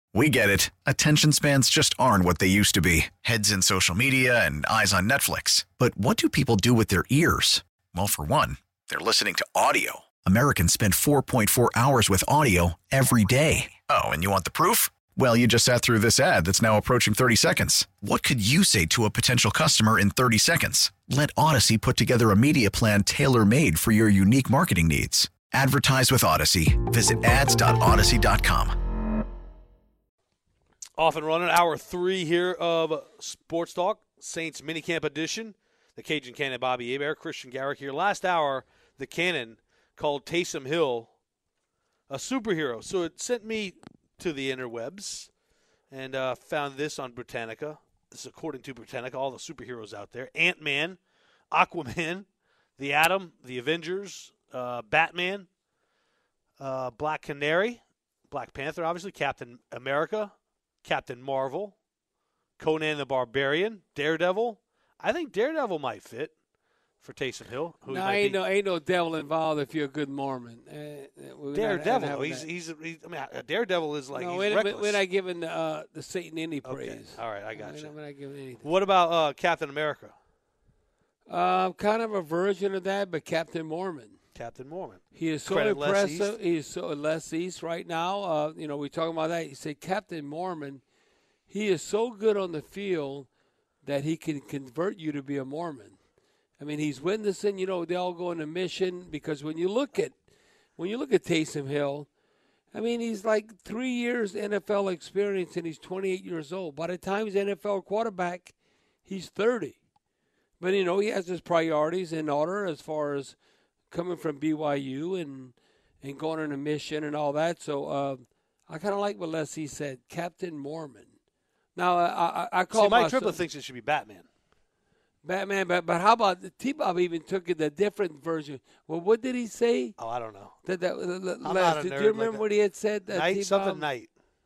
We get it. Attention spans just aren't what they used to be. Heads in social media and eyes on Netflix. But what do people do with their ears? Well, for one, they're listening to audio. Americans spend 4.4 hours with audio every day. Oh, and you want the proof? Well, you just sat through this ad that's now approaching 30 seconds. What could you say to a potential customer in 30 seconds? Let Odyssey put together a media plan tailor-made for your unique marketing needs. Advertise with Odyssey. Visit ads.odyssey.com. Off and running, hour 3 here of Sports Talk, Saints minicamp edition. The Cajun Cannon, Bobby Hebert, Christian Garrick here. Last hour, the Cannon called Taysom Hill a superhero. So it sent me to the interwebs and found this on Britannica. This is according to Britannica, all the superheroes out there. Ant-Man, Aquaman, the Atom, the Avengers, Batman, Black Canary, Black Panther, obviously, Captain America, Captain Marvel, Conan the Barbarian, Daredevil. I think Daredevil might fit for Taysom Hill. No, ain't no devil involved if you're a good Mormon. Daredevil. Daredevil is like he's reckless. We're not giving the Satan any praise. Okay. All right, I got you. We're not giving anything. What about Captain America? Kind of a version of that, but Captain Mormon. Captain Mormon. He is so impressive. He is so less east right now. We're talking about that. You say Captain Mormon. He is so good on the field that he can convert you to be a Mormon. I mean, he's witnessing. They all go on a mission because when you look at Taysom Hill, I mean, he's like 3 years NFL experience and he's 28 years old. By the time he's an NFL quarterback, he's 30. But he has his priorities in order as far as coming from BYU and going on a mission and all that. So I kind of like what Leslie said, Captain Mormon. Now, I call Mike Triplett thinks it should be Batman. Batman, but how about T-Bob even took it a different version? Well, what did he say? Oh, I don't know. I'm not a nerd. Do you remember what he had said? Night, T-Bob? something night.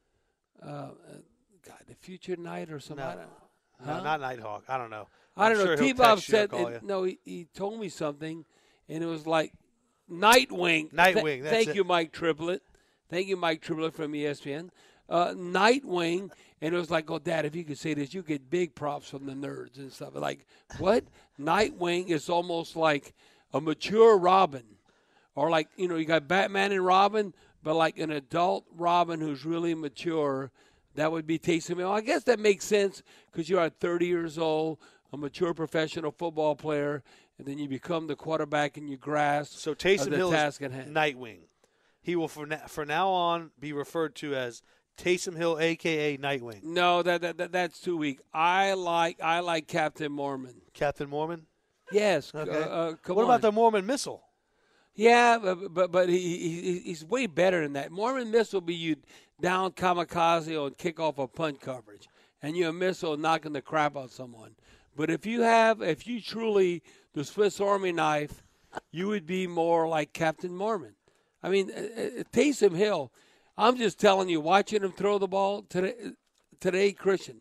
God, the future night or something? No, not Nighthawk. I don't know. I don't know. Sure T-Bob said, he told me something. And it was like Nightwing. Nightwing. Thank you, Mike Triplett. Thank you, Mike Triplett from ESPN. Nightwing. And it was like, oh, Dad, if you could say this, you get big props from the nerds and stuff. Like, what? Nightwing is almost like a mature Robin. Or like, you got Batman and Robin, but like an adult Robin who's really mature. That would be Taysom Hill. I guess that makes sense because you are 30 years old, a mature professional football player. And then you become the quarterback and you grasp so Taysom Hill task is at hand. Nightwing. He will, for now on, be referred to as Taysom Hill, a.k.a. Nightwing. No, that's too weak. I like Captain Mormon. Captain Mormon? Yes. Okay. Come what on. about the Mormon Missile? Yeah, but he's way better than that. Mormon Missile be you down kamikaze on kickoff or punt coverage, and you're a missile knocking the crap out of someone. But if you truly the Swiss Army knife, you would be more like Captain Mormon. I mean, Taysom Hill, I'm just telling you, watching him throw the ball today, Christian,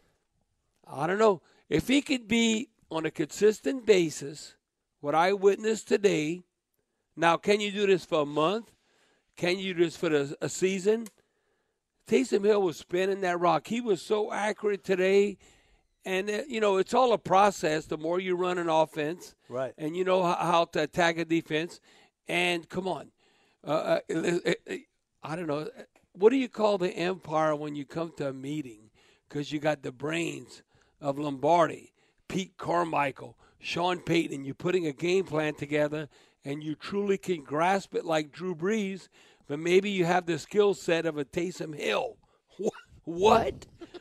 I don't know. If he could be on a consistent basis, what I witnessed today, now can you do this for a month? Can you do this for a season? Taysom Hill was spinning that rock. He was so accurate today. And, it's all a process. The more you run an offense, right, and you know how to attack a defense. And, come on, I don't know. What do you call the empire when you come to a meeting? Because you got the brains of Lombardi, Pete Carmichael, Sean Payton. You're putting a game plan together, and you truly can grasp it like Drew Brees, but maybe you have the skill set of a Taysom Hill. What?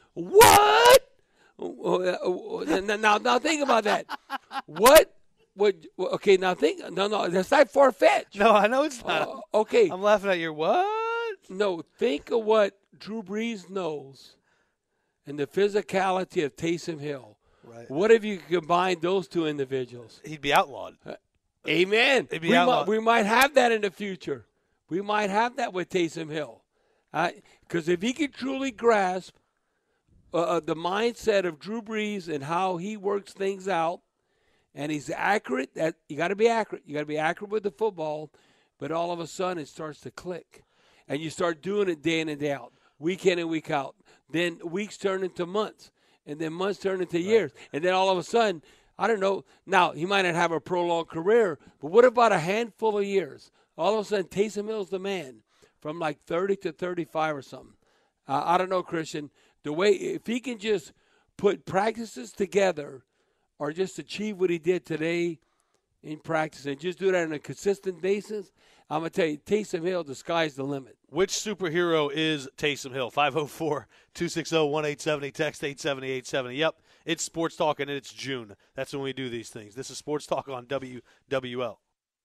Now think about that. What would okay? Now think. No, that's not far-fetched. No, I know it's not. Okay, I'm laughing at your what? No, think of what Drew Brees knows, and the physicality of Taysom Hill. Right. What if you combine those two individuals? He'd be outlawed. Amen. He'd be outlawed. We might have that in the future. We might have that with Taysom Hill, because if he could truly grasp the mindset of Drew Brees and how he works things out, and he's accurate. That you got to be accurate. You got to be accurate with the football, but all of a sudden it starts to click, and you start doing it day in and day out. week in and week out. Then weeks turn into months, and then months turn into years. And then all of a sudden, I don't know. Now, he might not have a prolonged career, but what about a handful of years? All of a sudden, Taysom Hill's the man from like 30 to 35 or something. I don't know, Christian. The way, if he can just put practices together or just achieve what he did today in practice and just do that on a consistent basis, I'm going to tell you, Taysom Hill, the sky's the limit. Which superhero is Taysom Hill? 504-260-1870, text 870-870. Yep, it's Sports Talk, and it's June. That's when we do these things. This is Sports Talk on WWL.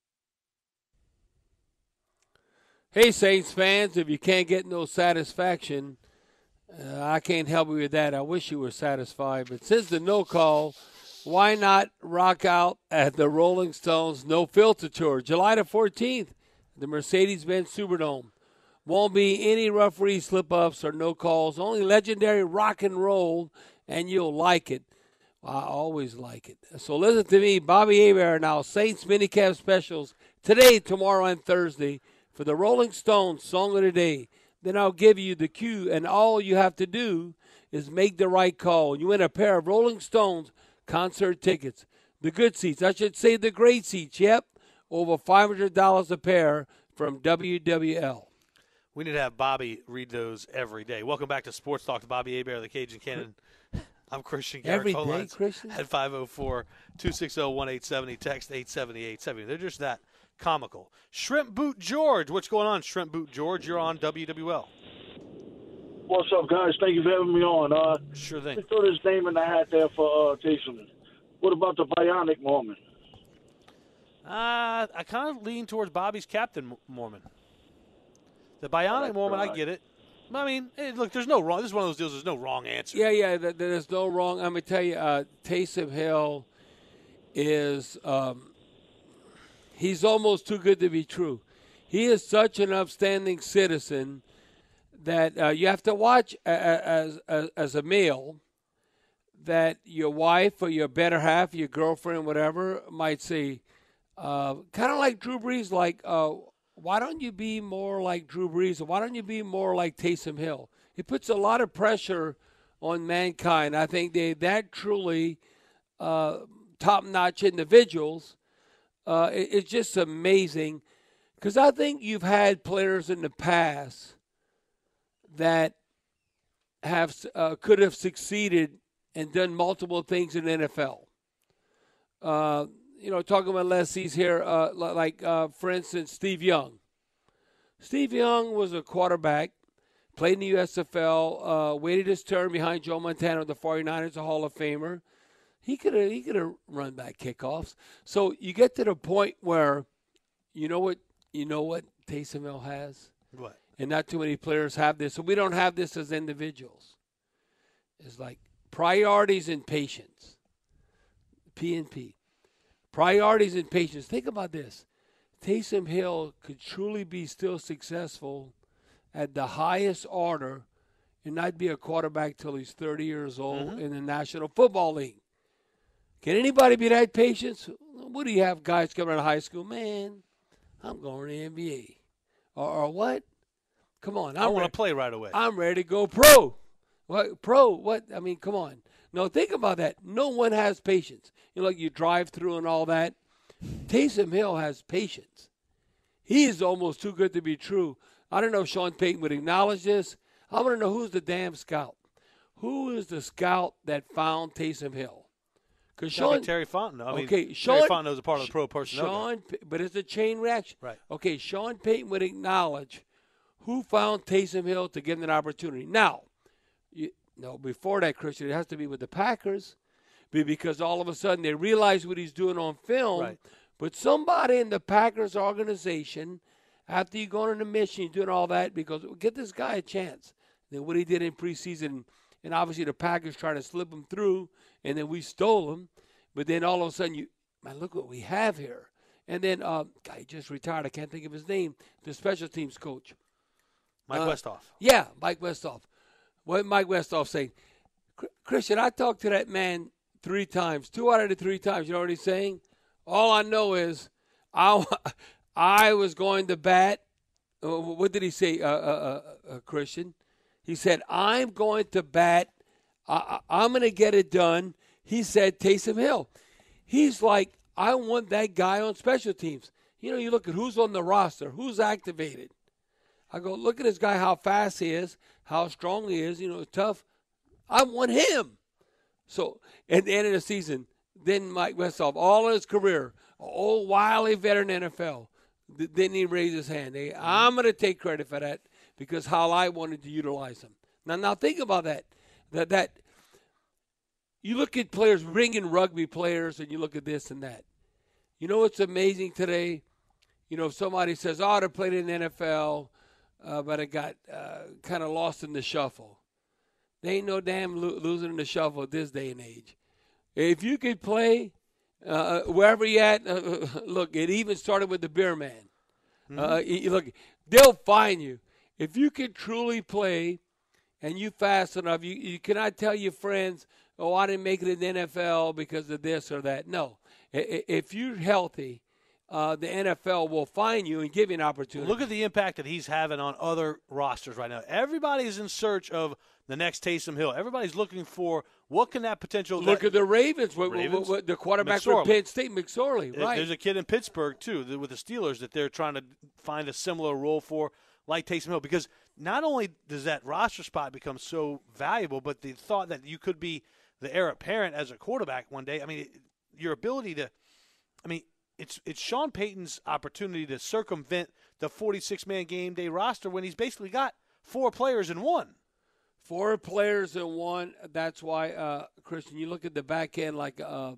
Hey, Saints fans, if you can't get no satisfaction, I can't help you with that. I wish you were satisfied. But since the no call, why not rock out at the Rolling Stones No Filter Tour, July the 14th, the Mercedes-Benz Superdome. Won't be any referee slip-ups or no calls, only legendary rock and roll, and you'll like it. I always like it. So listen to me, Bobby Hebert, now Saints minicamp specials today, tomorrow, and Thursday for the Rolling Stones Song of the Day. Then I'll give you the cue, and all you have to do is make the right call. You win a pair of Rolling Stones concert tickets. The good seats, I should say the great seats, yep, over $500 a pair from WWL. We need to have Bobby read those every day. Welcome back to Sports Talk to Bobby Hebert, the Cajun Cannon. I'm Christian Garrett. Every day, Christian? At 504-260-1870, text 870-870. They're just that comical. Shrimp Boot George. What's going on, Shrimp Boot George? You're on WWL. What's up, guys? Thank you for having me on. Sure thing. They threw his name in the hat there for Taysom. What about the Bionic Mormon? I kind of lean towards Bobby's Captain Mormon. The Bionic Mormon, I get it. I mean, hey, look, there's no wrong. This is one of those deals. There's no wrong answer. Yeah, there's no wrong. I'm going to tell you, Taysom Hill is he's almost too good to be true. He is such an upstanding citizen that you have to watch as a male that your wife or your better half, your girlfriend, whatever, might say, kind of like Drew Brees, like, why don't you be more like Drew Brees? Or why don't you be more like Taysom Hill? It puts a lot of pressure on mankind. I think that truly top-notch individuals. It's just amazing because I think you've had players in the past that have could have succeeded and done multiple things in the NFL. Talking about lessees here, for instance, Steve Young. Steve Young was a quarterback, played in the USFL, waited his turn behind Joe Montana of the 49ers, a Hall of Famer. He could have run back kickoffs. So you get to the point where, you know what Taysom Hill has? What? And not too many players have this. So we don't have this as individuals. It's like priorities and patience. P&P. Priorities and patience. Think about this. Taysom Hill could truly be still successful at the highest order and not be a quarterback till he's 30 years old in the National Football League. Can anybody be that patient? What do you have guys coming out of high school? Man, I'm going to the NBA. Or what? Come on. I want to play right away. I'm ready to go pro. What? Pro? What? I mean, come on. No, think about that. No one has patience. Like you drive through and all that. Taysom Hill has patience. He is almost too good to be true. I don't know if Sean Payton would acknowledge this. I want to know who's the damn scout. Who is the scout that found Taysom Hill? Because Terry Fontenot. Terry Fontenot is a part of the pro personnel. But it's a chain reaction. Right. Okay, Sean Payton would acknowledge who found Taysom Hill to give him an opportunity. Now, before that, Christian, it has to be with the Packers because all of a sudden they realize what he's doing on film. Right. But somebody in the Packers organization, after you go on a mission, you're doing all that because get this guy a chance. Then what he did in preseason, and obviously the Packers trying to slip him through, and then we stole him. But then all of a sudden, look what we have here. And then, guy just retired. I can't think of his name. The special teams coach. Mike Westhoff. Yeah, Mike Westhoff. What did Mike Westhoff say? Christian, I talked to that man 3 times. 2 out of the 3 times. You know what he's saying? All I know is I was going to bat. What did he say, Christian? He said, I'm going to bat. I'm going to get it done. He said Taysom Hill. He's like, I want that guy on special teams. You look at who's on the roster, who's activated. I go, look at this guy, how fast he is, how strong he is, tough. I want him. So at the end of the season, then Mike Westhoff, all of his career, old wily veteran NFL, didn't he raise his hand? I'm going to take credit for that because how I wanted to utilize him. Now think about that. That you look at players, bring in rugby players, and you look at this and that. You know what's amazing today? If somebody says, they played in the NFL, but it got kind of lost in the shuffle. They ain't no damn losing in the shuffle at this day and age. If you could play wherever you at, look, it even started with the beer man. Look, they'll find you. If you can truly play and you fast enough, you cannot tell your friends, I didn't make it in the NFL because of this or that. No. If you're healthy, the NFL will find you and give you an opportunity. Look at the impact that he's having on other rosters right now. Everybody's in search of the next Taysom Hill. Everybody's looking for what can that potential. Look at the Ravens. The quarterback for Penn State, McSorley. Right. There's a kid in Pittsburgh too with the Steelers that they're trying to find a similar role for, like Taysom Hill, because not only does that roster spot become so valuable, but the thought that you could be the heir apparent as a quarterback one day. I mean, your ability to. I mean, it's Sean Payton's opportunity to circumvent the 46-man game day roster when he's basically got 4 players in one. 4 players in one. That's why, Christian, you look at the back end like,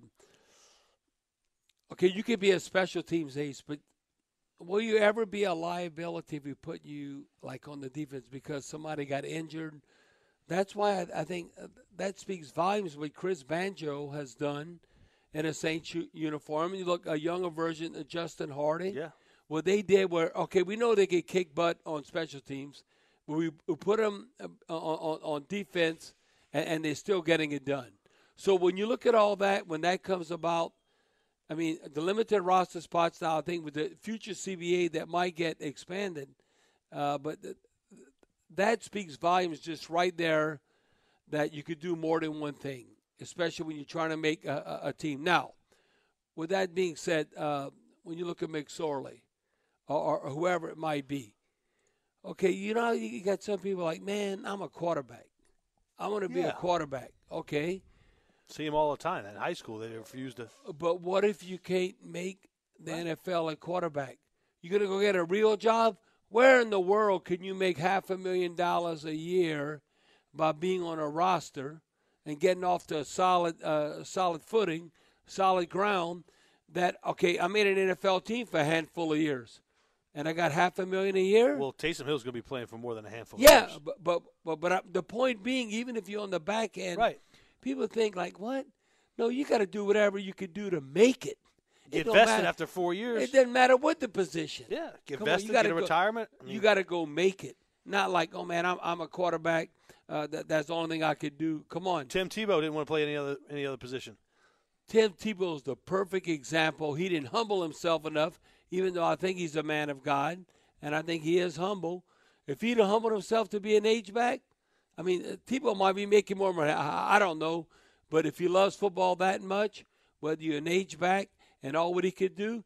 okay, you could be a special teams ace, but will you ever be a liability if we put you like on the defense because somebody got injured? That's why I think that speaks volumes what Chris Banjo has done in a Saints uniform. And you look a younger version of Justin Harding. Yeah. What they did where, okay, we know they could kick butt on special teams. We put them on defense, and they're still getting it done. So when you look at all that, when that comes about, I mean, the limited roster spots now, I think with the future CBA that might get expanded, but that speaks volumes just right there that you could do more than one thing, especially when you're trying to make a team. Now, with that being said, when you look at McSorley or whoever it might be, okay, you got some people like, man, I'm a quarterback. I want to be a quarterback. Okay. See him all the time. In high school, they refuse to. But what if you can't make the NFL a quarterback? You going to go get a real job? Where in the world can you make $500,000 a year by being on a roster and getting off to a solid footing, solid ground that, okay, I made an NFL team for a handful of years. And I got $500,000 a year. Well, Taysom Hill's going to be playing for more than a handful of years. Yeah, but the point being, even if you're on the back end, right. People think like, what? No, you got to do whatever you can do to make it. Get vested after 4 years. It doesn't matter what the position. Yeah, get vested, get a retirement. You got to go make it. Not like, oh, man, I'm a quarterback. That's the only thing I could do. Come on. Tim Tebow didn't want to play any other position. Tim Tebow is the perfect example. He didn't humble himself enough, even though I think he's a man of God, and I think he is humble. If he'd have humbled himself to be an H-back, I mean, Tebow might be making more money. I don't know. But if he loves football that much, whether you're an H-back and all what he could do,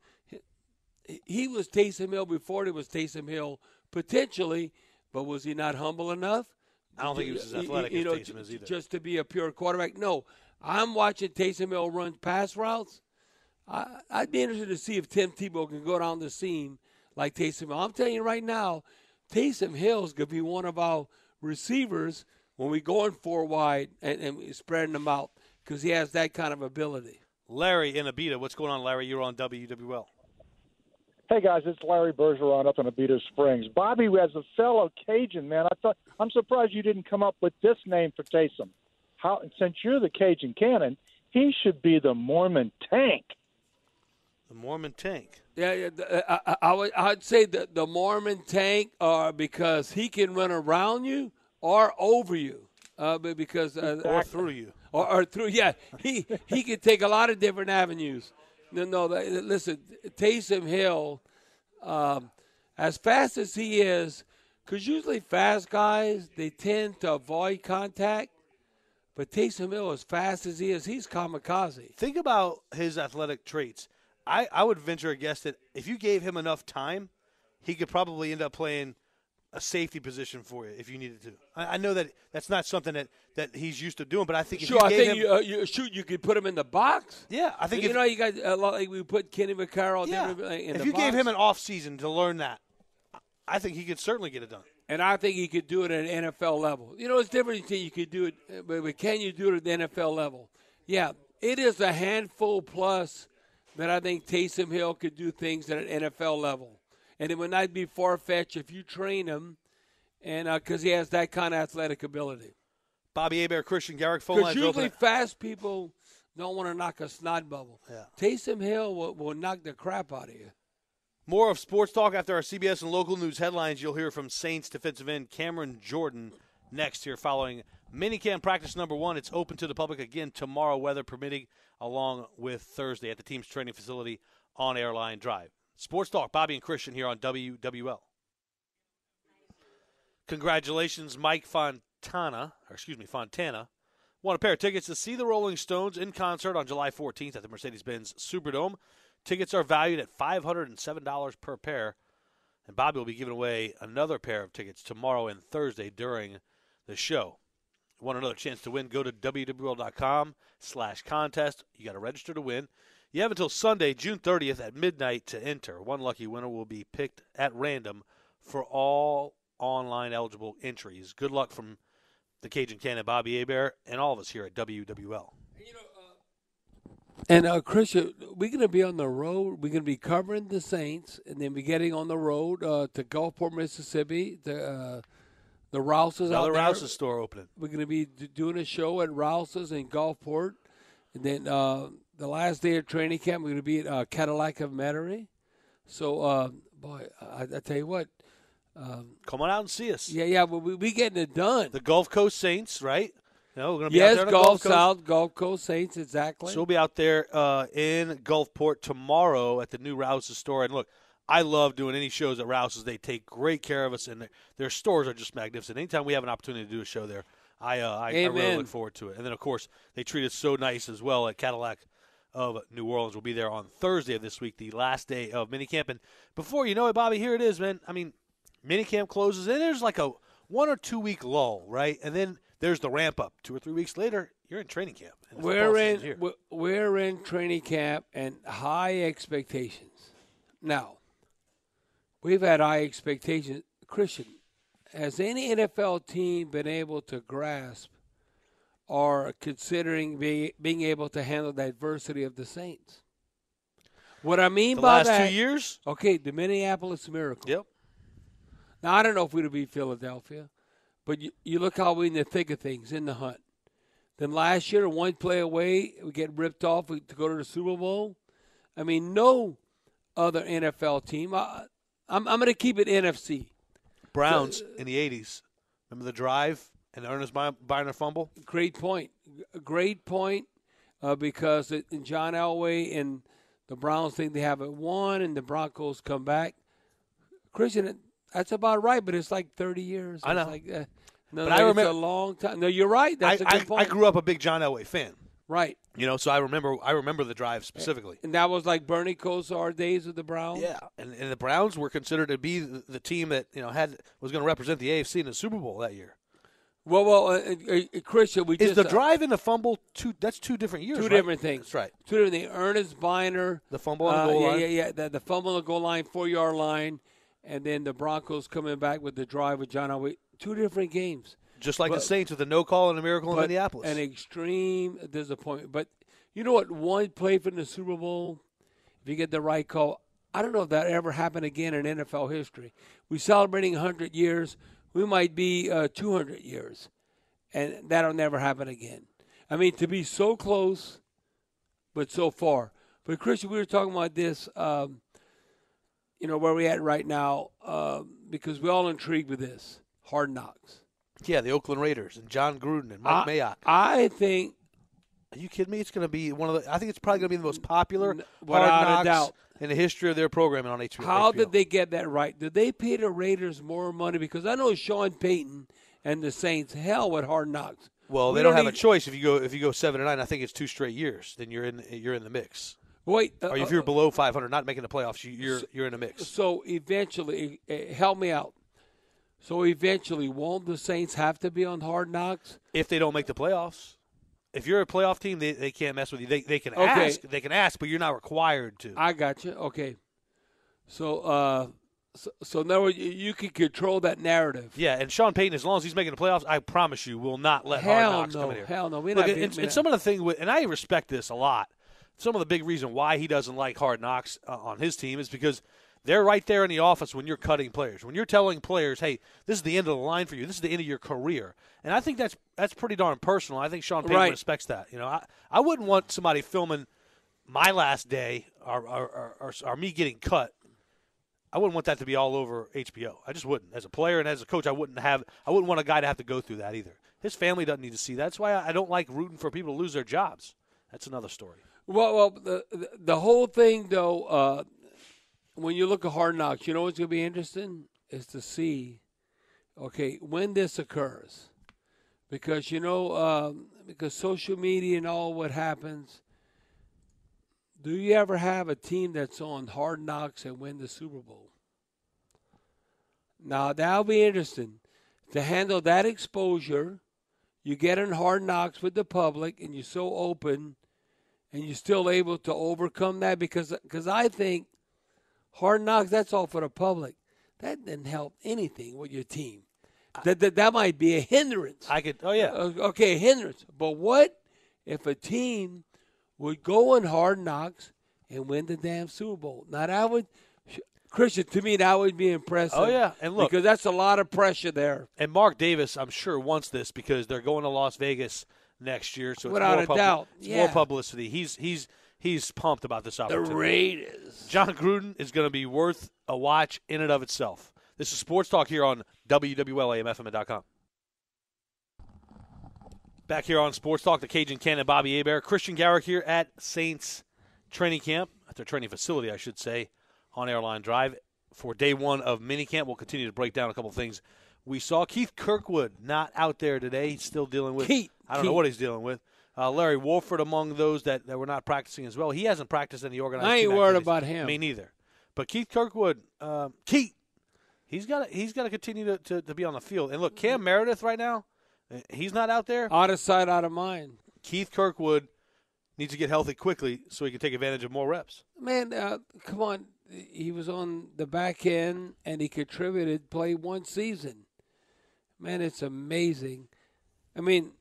he was Taysom Hill before he was Taysom Hill potentially, but was he not humble enough? I don't think he was as athletic as Taysom is either. Just to be a pure quarterback. No, I'm watching Taysom Hill run pass routes. I'd be interested to see if Tim Tebow can go down the seam like Taysom Hill. I'm telling you right now, Taysom Hill's going to be one of our receivers when we go in 4 wide and spreading them out because he has that kind of ability. Larry in Abita. What's going on, Larry? You're on WWL. Hey, guys, it's Larry Bergeron up in Abita Springs. Bobby, as a fellow Cajun, man, I'm surprised you didn't come up with this name for Taysom. Since you're the Cajun Cannon, he should be the Mormon Tank. The Mormon Tank. Yeah, I'd say the Mormon Tank, because he can run around you or over you, because or through you, or through. Yeah, he can take a lot of different avenues. No. Listen, Taysom Hill, as fast as he is, Because usually fast guys, they tend to avoid contact. But Taysom Hill, as fast as he is, he's kamikaze. Think about his athletic traits. I would venture a guess that if you gave him enough time, he could probably end up playing a safety position for you if you needed to. I know that that's not something that he's used to doing, but I think if you gave him, you could put him in the box. Yeah, I think you got a lot like we put Kenny Vaccaro in the box. If you gave him an off season to learn that, I think he could certainly get it done. And I think he could do it at an NFL level. It's different. You could do it, but can you do it at the NFL level? Yeah, it is a handful plus that I think Taysom Hill could do things at an NFL level. And it would not be far-fetched if you train him, and because he has that kind of athletic ability. Bobby Hebert, Christian Garrick, phone lines Because open. usually fast people don't want to knock a snot bubble. Yeah. Taysom Hill will knock the crap out of you. More of Sports Talk after our CBS and local news headlines. You'll hear from Saints defensive end Cameron Jordan next here following minicamp practice number 1. It's open to the public again tomorrow, weather permitting, along with Thursday at the team's training facility on Airline Drive. Sports Talk, Bobby and Christian here on WWL. Congratulations, Mike Fontana. Won a pair of tickets to see the Rolling Stones in concert on July 14th at the Mercedes-Benz Superdome. Tickets are valued at $507 per pair. And Bobby will be giving away another pair of tickets tomorrow and Thursday during the show. Want another chance to win? Go to WWL.com/contest. You got to register to win. You have until Sunday, June 30th at midnight to enter. One lucky winner will be picked at random for all online eligible entries. Good luck from the Cajun Cannon, Bobby Hebert, and all of us here at WWL. And, Christian, we're going to be on the road. We're going to be covering the Saints, and then we're getting on the road to Gulfport, Mississippi, the Rouse's out there. Another Rouse's store opening. We're going to be doing a show at Rouse's in Gulfport. And then the last day of training camp, we're going to be at Cadillac of Metairie. So, boy, I tell you what. Come on out and see us. Yeah, but we getting it done. The Gulf Coast Saints, right? No, we're going to be out there on the Gulf South, Gulf Coast Saints, exactly. So we'll be out there in Gulfport tomorrow at the new Rouse's store. And look, I love doing any shows at Rouse's. They take great care of us, and their stores are just magnificent. Anytime we have an opportunity to do a show there, I really look forward to it. And then, of course, they treat us so nice as well at Cadillac of New Orleans. We'll be there on Thursday of this week, the last day of minicamp. And before you know it, Bobby, here it is, man. I mean, minicamp closes, and there's like a 1 or 2 week lull, right? And then there's the ramp up. 2 or 3 weeks later, you're in training camp. We're in training camp and high expectations. Now, we've had high expectations. Christian, has any NFL team been able to grasp or considering being able to handle the adversity of the Saints? What I mean by that, last 2 years? Okay, the Minneapolis Miracle. Yep. Now, I don't know if we'd beat Philadelphia, but you look how we're in the thick of things, in the hunt. Then last year, 1 play away, we get ripped off to go to the Super Bowl. I mean, no other NFL team. I'm going to keep it NFC. Browns in the 80s. Remember the drive and the Ernest Byner fumble? Great point. Because in John Elway and the Browns think they have it won, and the Broncos come back. Christian, that's about right, but it's like 30 years. I know. It's like, but I remember, it's a long time. No, you're right. That's a good point. I grew up a big John Elway fan. Right. So I remember the drive specifically. And that was like Bernie Kosar days with the Browns? Yeah, and the Browns were considered to be the team that was going to represent the AFC in the Super Bowl that year. Well, Christian, is the drive and the fumble that's 2 different years, Two different things. That's right. 2 different things. Ernest Byner. The fumble on the goal line. Yeah. The fumble on the goal line, 4-yard line, and then the Broncos coming back with the drive with John Elway. 2 different games. Just like the Saints with the no call and a miracle in Minneapolis. An extreme disappointment. But you know what? 1 play from the Super Bowl, if you get the right call, I don't know if that ever happened again in NFL history. We're celebrating 100 years. We might be 200 years. And that'll never happen again. I mean, to be so close, but so far. But, Christian, we were talking about this, where we're at right now, because we're all intrigued with this. Hard Knocks. Yeah, the Oakland Raiders and John Gruden and Mike Mayock. I think Are you kidding me? It's going to be one of the. I think it's probably going to be the most popular Without Hard a Knocks doubt. in the history of their programming on HBO. How did they get that right? Did they pay the Raiders more money? Because I know Sean Payton and the Saints hell with Hard Knocks. Well, they don't have a choice if you go 7-9. I think it's 2 straight years. Then you're in the mix. Wait, or if you're below 500, not making the playoffs, you're in a mix. So eventually, help me out. So eventually, won't the Saints have to be on Hard Knocks if they don't make the playoffs? If you're a playoff team, they can't mess with you. They can Okay. ask, but you're not required to. I got you. Okay. So so now you can control that narrative. Yeah, and Sean Payton, as long as he's making the playoffs, I promise you, will not let Hard Knocks come in here. Hell no. We're Look, not and some of the thing with, and I respect this a lot. Some of the big reason why he doesn't like Hard Knocks on his team is because they're right there in the office when you're cutting players. When you're telling players, "Hey, this is the end of the line for you. This is the end of your career." And I think that's pretty darn personal. I think Sean Payton respects that. You know, I wouldn't want somebody filming my last day or me getting cut. I wouldn't want that to be all over HBO. I just wouldn't. As a player and as a coach, I wouldn't want a guy to have to go through that either. His family doesn't need to see that. That's why I don't like rooting for people to lose their jobs. That's another story. Well, the whole thing though, when you look at Hard Knocks, you know what's going to be interesting is to see, okay, when this occurs, because because social media and all what happens. Do you ever have a team that's on Hard Knocks and win the Super Bowl? Now, that'll be interesting. To handle that exposure, you get in Hard Knocks with the public, and you're so open, and you're still able to overcome that. Because I think Hard Knocks, that's all for the public. That didn't help anything with your team. That might be a hindrance. Okay, a hindrance. But what if a team would go on Hard Knocks and win the damn Super Bowl? Now, that would, Christian, to me, that would be impressive. Oh, yeah. And look, because that's a lot of pressure there. And Mark Davis, I'm sure, wants this because they're going to Las Vegas next year. So without a doubt. It's more publicity. He's pumped about this opportunity. The Raiders. John Gruden is going to be worth a watch in and of itself. This is Sports Talk here on WWLAMFM.com. Back here on Sports Talk, the Cajun Cannon, Bobby Hebert. Christian Garrick here at Saints training camp, at their training facility, I should say, on Airline Drive. For day one of minicamp, we'll continue to break down a couple things. We saw Keith Kirkwood not out there today. He's still dealing with I don't know what he's dealing with. Larry Wolford among those that were not practicing as well. He hasn't practiced any organized I ain't worried about him. Me neither. But Keith Kirkwood, he's got to continue to be on the field. And look, Cam Meredith right now, he's not out there. Out of sight, out of mind. Keith Kirkwood needs to get healthy quickly so he can take advantage of more reps. Man, come on. He was on the back end, and he contributed, played one season. Man, it's amazing. I mean,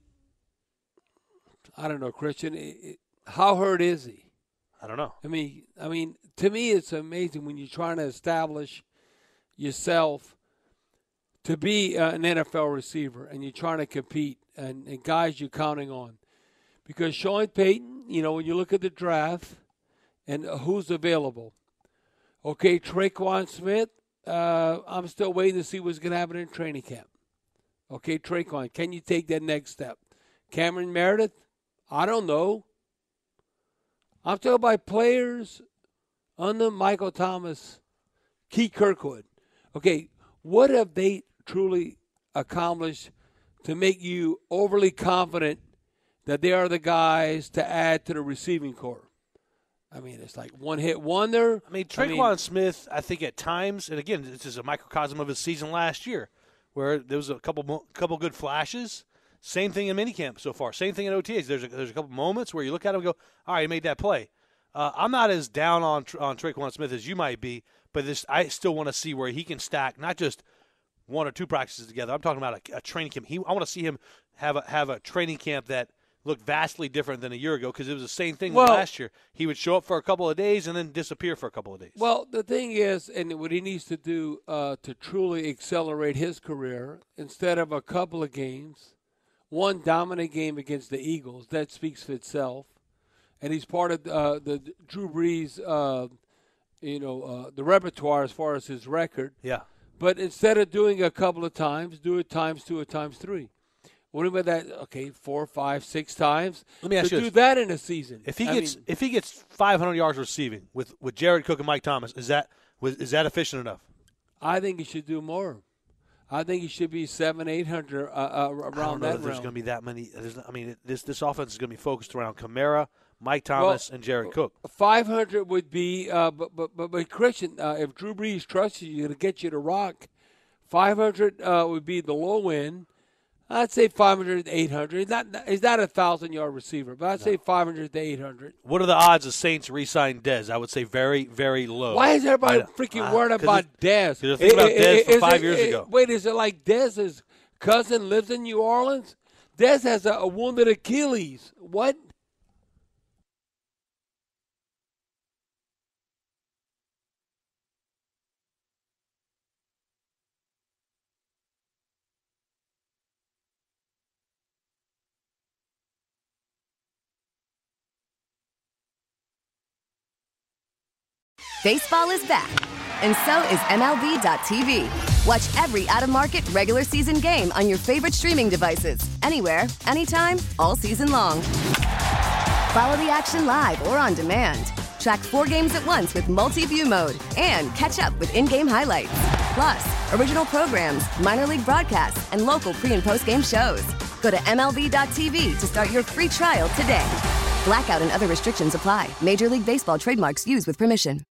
I don't know, Christian. How hurt is he? I don't know. I mean, to me, it's amazing when you're trying to establish yourself to be an NFL receiver, and you're trying to compete, and guys you're counting on. Because Sean Payton, when you look at the draft and who's available, okay, Traquan Smith, I'm still waiting to see what's going to happen in training camp. Okay, Traquan, can you take that next step? Cameron Meredith, I don't know. I'm talking about players under Michael Thomas, Keith Kirkwood. Okay, what have they truly accomplished to make you overly confident that they are the guys to add to the receiving corps? I mean, it's like one-hit wonder. Traquan Smith, I think at times, and again, this is a microcosm of his season last year, where there was a couple good flashes. Same thing in minicamp so far. Same thing in OTAs. There's a couple moments where you look at him and go, all right, he made that play. I'm not as down on Traquan Smith as you might be, but I still want to see where he can stack not just one or two practices together. I'm talking about a training camp. I want to see him have a training camp that looked vastly different than a year ago because it was the same thing last year. He would show up for a couple of days and then disappear for a couple of days. Well, the thing is, and what he needs to do to truly accelerate his career, instead of a couple of games, one dominant game against the Eagles, that speaks for itself. And he's part of the Drew Brees, the repertoire as far as his record. Yeah. But instead of doing a couple of times, do it times two or times three. What about that? Okay, 4, 5, 6 times. Let me ask you do this. that in a season. If he gets 500 yards receiving with Jared Cook and Mike Thomas, is that efficient enough? I think he should do more. I think he should be 700, 800 around I don't know that if there's realm. going to be that many. This offense is going to be focused around Kamara, Mike Thomas, and Jared Cook. 500 would be, but Christian, if Drew Brees trusts you to get you to rock, 500 would be the low end. I'd say 500 to 800. He's not a 1,000-yard receiver, but I'd say 500 to 800. What are the odds of Saints re-sign Dez? I would say very, very low. Why is everybody freaking worried about Dez? Because think about Dez from 5 years ago. Wait, is it like Dez's cousin lives in New Orleans? Dez has a wounded Achilles. What? Baseball is back, and so is MLB.tv. Watch every out-of-market, regular season game on your favorite streaming devices, anywhere, anytime, all season long. Follow the action live or on demand. Track 4 games at once with multi-view mode and catch up with in-game highlights. Plus, original programs, minor league broadcasts, and local pre- and post-game shows. Go to MLB.tv to start your free trial today. Blackout and other restrictions apply. Major League Baseball trademarks used with permission.